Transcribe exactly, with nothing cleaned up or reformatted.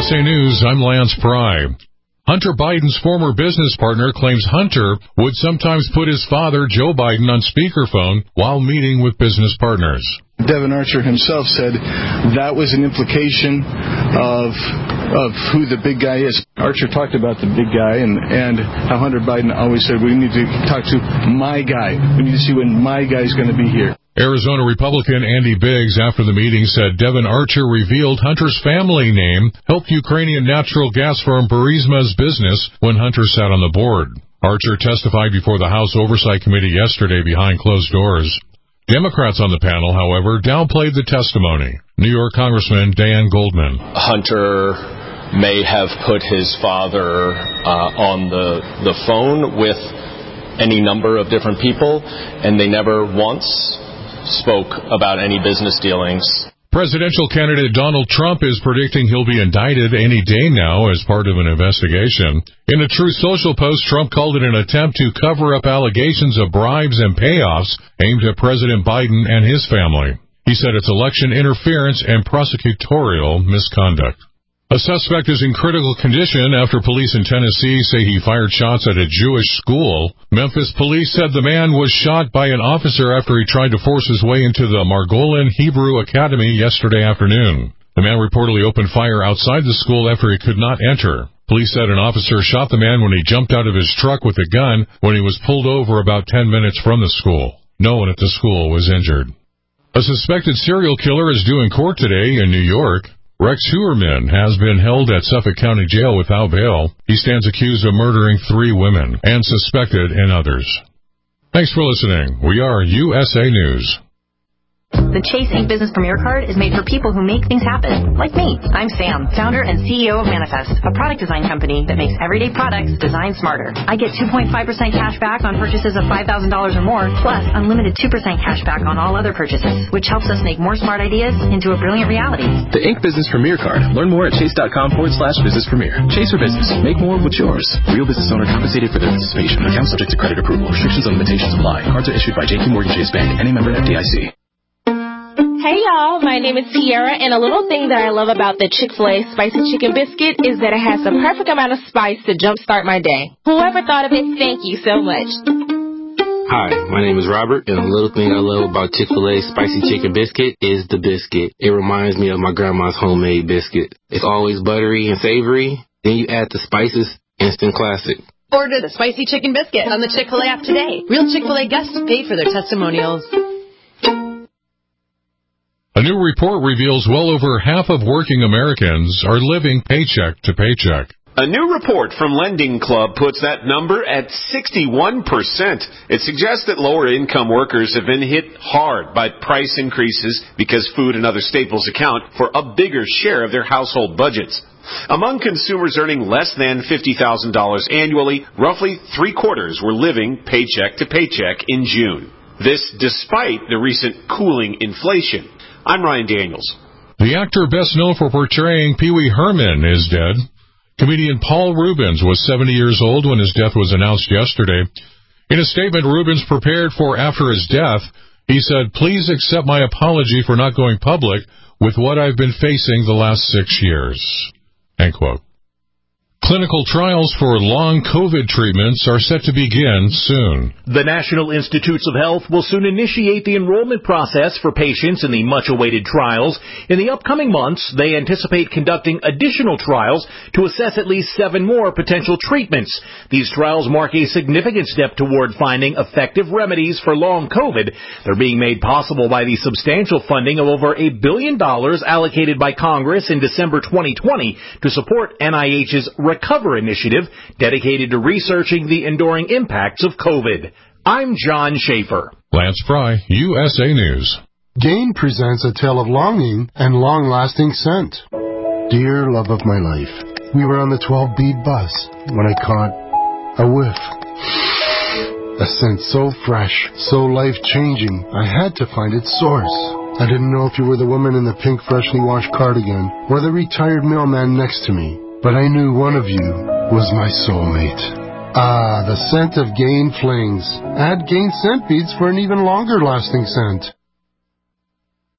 S A News, I'm Lance Pry. Hunter Biden's former business partner claims Hunter would sometimes put his father, Joe Biden, on speakerphone while meeting with business partners. Devin Archer himself said that was an implication of of who the big guy is. Archer talked about the big guy and, and how Hunter Biden always said, we need to talk to my guy. We need to see when my guy's going to be here. Arizona Republican Andy Biggs, after the meeting, said Devin Archer revealed Hunter's family name helped Ukrainian natural gas firm Burisma's business when Hunter sat on the board. Archer testified before the House Oversight Committee yesterday behind closed doors. Democrats on the panel, however, downplayed the testimony. New York Congressman Dan Goldman. Hunter may have put his father uh, on the, the phone with any number of different people, and they never once spoke about any business dealings. Presidential candidate Donald Trump is predicting he'll be indicted any day now as part of an investigation. In a Truth Social post, Trump called it an attempt to cover up allegations of bribes and payoffs aimed at President Biden and his family. He said it's election interference and prosecutorial misconduct. A suspect is in critical condition after police in Tennessee say he fired shots at a Jewish school. Memphis police said the man was shot by an officer after he tried to force his way into the Margolin Hebrew Academy yesterday afternoon. The man reportedly opened fire outside the school after he could not enter. Police said an officer shot the man when he jumped out of his truck with a gun when he was pulled over about ten minutes from the school. No one at the school was injured. A suspected serial killer is due in court today in New York. Rex Heuermann has been held at Suffolk County Jail without bail. He stands accused of murdering three women and suspected in others. Thanks for listening. We are U S A News. The Chase Ink Business Premier Card is made for people who make things happen, like me. I'm Sam, founder and C E O of Manifest, a product design company that makes everyday products designed smarter. I get two point five percent cash back on purchases of five thousand dollars or more, plus unlimited two percent cash back on all other purchases, which helps us make more smart ideas into a brilliant reality. The Ink Business Premier Card. Learn more at chase.com forward slash business premier. Chase for business. Make more with yours. Real business owner compensated for their participation. Account subject to credit approval. Restrictions and limitations apply. Cards are issued by J P Morgan Chase Bank. Any member F D I C. Hey y'all, my name is Tiara, and a little thing that I love about the Chick-fil-A Spicy Chicken Biscuit is that it has the perfect amount of spice to jumpstart my day. Whoever thought of it, thank you so much. Hi, my name is Robert, and a little thing I love about Chick-fil-A Spicy Chicken Biscuit is the biscuit. It reminds me of my grandma's homemade biscuit. It's always buttery and savory. Then you add the spices, instant classic. Order the Spicy Chicken Biscuit on the Chick-fil-A app today. Real Chick-fil-A guests pay for their testimonials. A new report reveals well over half of working Americans are living paycheck to paycheck. A new report from Lending Club puts that number at sixty-one percent. It suggests that lower-income workers have been hit hard by price increases because food and other staples account for a bigger share of their household budgets. Among consumers earning less than fifty thousand dollars annually, roughly three-quarters were living paycheck to paycheck in June. This despite the recent cooling inflation. I'm Ryan Daniels. The actor best known for portraying Pee Wee Herman is dead. Comedian Paul Reubens was seventy years old when his death was announced yesterday. In a statement Reubens prepared for after his death, he said, "Please accept my apology for not going public with what I've been facing the last six years." End quote. Clinical trials for long COVID treatments are set to begin soon. The National Institutes of Health will soon initiate the enrollment process for patients in the much-awaited trials. In the upcoming months, they anticipate conducting additional trials to assess at least seven more potential treatments. These trials mark a significant step toward finding effective remedies for long COVID. They're being made possible by the substantial funding of over a billion dollars allocated by Congress in December twenty twenty to support N I H's Recover initiative dedicated to researching the enduring impacts of COVID. I'm John Schaefer. Lance Fry, U S A News. Gain presents a tale of longing and long-lasting scent. Dear love of my life, we were on the twelve-bead bus when I caught a whiff. A scent so fresh, so life-changing, I had to find its source. I didn't know if you were the woman in the pink freshly washed cardigan or the retired mailman next to me. But I knew one of you was my soulmate. Ah, the scent of Gain Flings. Add Gain Scent Beads for an even longer lasting scent.